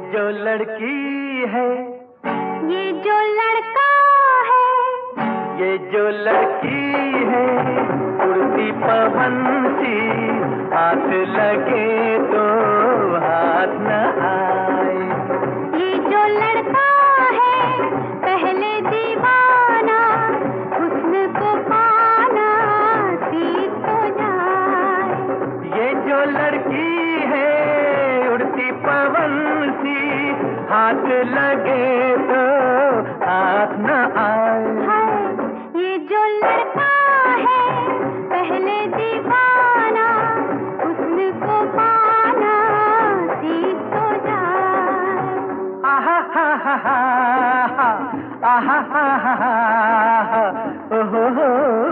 जो लड़की है, ये जो लड़का है, ये जो लड़की है, उड़ती पवन सी, हाथ लगे तो हाथ न आए। ये जो लड़का है पहले दीवाना, हुस्न को पाना सीख तो जाए। ये जो लड़की है उड़ती पवन सी, हाथ लगे तो हाथ न आए। ये जो लड़का है पहले दीवाना, हुस्न को पाना सीख तो जाए। आहा हा हा हा हा, आहा हा हा हा, ओहो हो,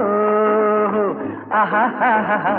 आहा हा हा हा।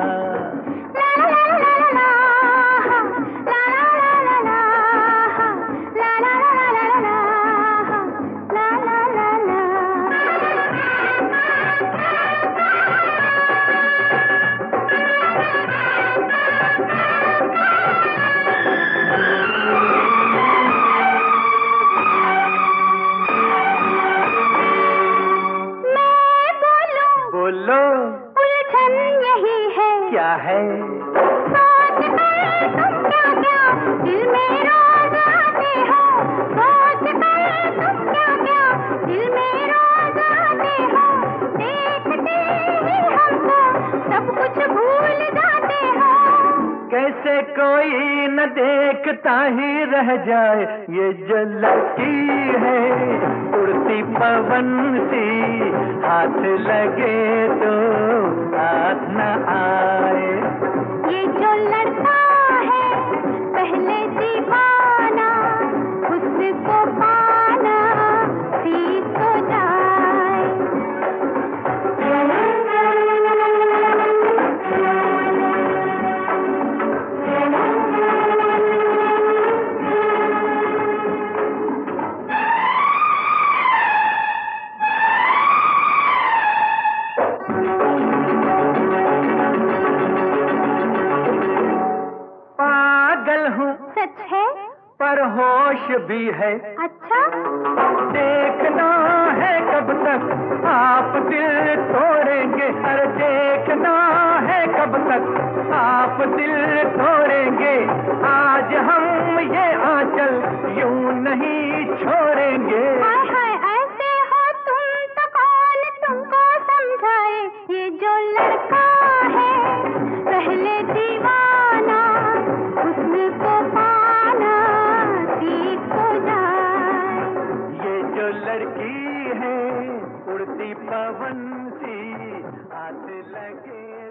बोलो, उलझन यही है, क्या है? सोच कर तुम क्या क्या दिल में रोज आते हो, सोच कर तुम क्या क्या दिल में रोज आते हो, देखते ही हमको सब कुछ भूल जाते हो। कैसे कोई न देखता ही रह जाए, ये जो लड़की है उड़ती पवन सी, हाथ लगे तो हाथ न आए। ये जो लड़का है पहले दीवाना, हुस्न को पाना सीख तो जाए। पागल हूँ सच है, पर होश भी है। अच्छा देखना है कब तक आप दिल तोड़ेंगे, अरे देखना है कब तक आप दिल तोड़ेंगे। आज हम ये आंचल यूं नहीं छोड़ेंगे। हाय हाय ऐसे हो तुम तो कौन तुमको समझाए। ये जो लड़का है पहले दीवाना, हुस्न को पाना सीख तो जाए। ये जो लड़की है उड़ती पवन सी, हाथ लगे